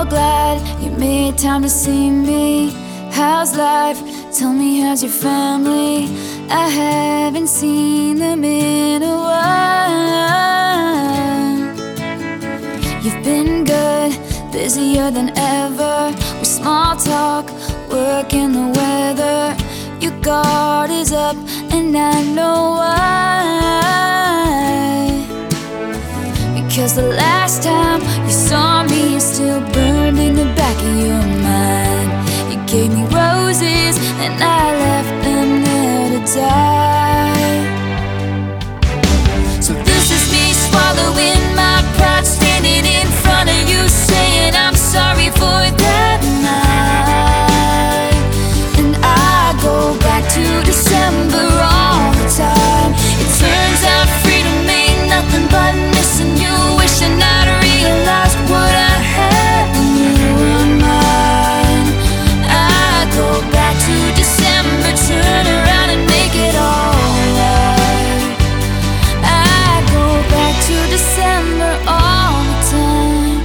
glad you made time to see me. How's life? Tell me, how's your family? I haven't seen them in a while. You've been good, busier than ever, with small talk, work and the weather. Your guard is up and I know why. Because the last time you saw me, it's still burned in the back of your mind. You gave me roses and I left them there to die. So this is me swallowing my pride, standing in front of you, saying I'm sorry for that night. And I go back to December all the time. It turns out freedom ain't nothing but missing you, wishing I'd realized what I had when you were mine. I go back to December, turn around and make it all right. I go back to December all the time.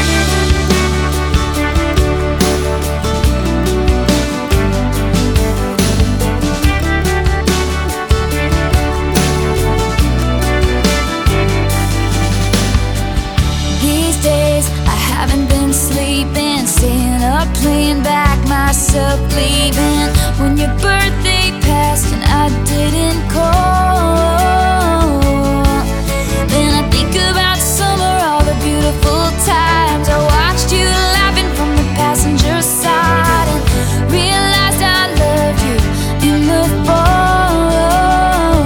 These days I haven't been sleeping, staying up playing back myself leaving. When your birthday passed and I didn't call, then I think about summer, all the beautiful times I watched you laughing from the passenger side, and realized I loved you in the fall.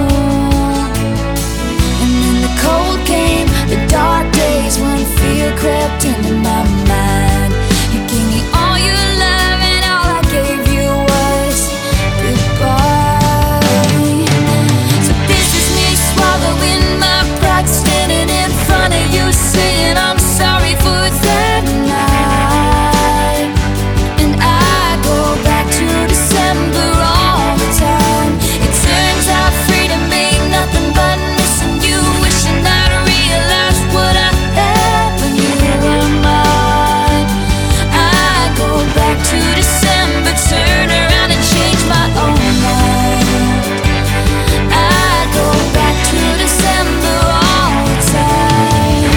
And then the cold came, the dark days when fear crept into my mind. You gave me all your love and all I gave you was goodbye. So this is me swallowing my pride, standing in front of you, saying I'm sorry for that night. And I go back to December all the time. It turns out freedom ain't nothing but missing you, wishing I'd realized what I had when you were mine. I go back to December, turn around and change my own mind. I go back to December all the time.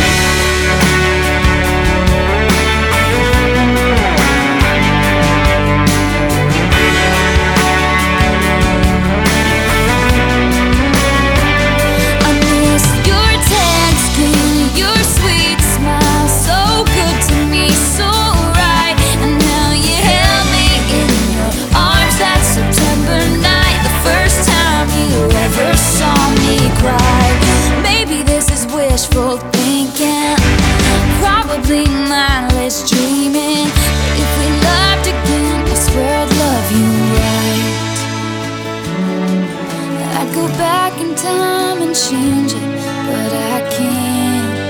I miss your tan skin, your sweet smile, so good to me, so right. And now you held me in your arms that September night, the first time you ever saw me cry. Maybe this is wishful thinking, probably mindless dreaming, but if we loved again, I swear I'd love you right. I'd go back in time and change it, but I can't.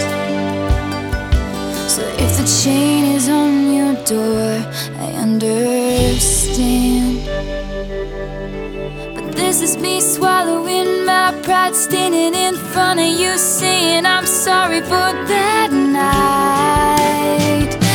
So if the chain is on your door, I understand. But this is me swallowing my pride, standing in front of you, saying I'm sorry for that night.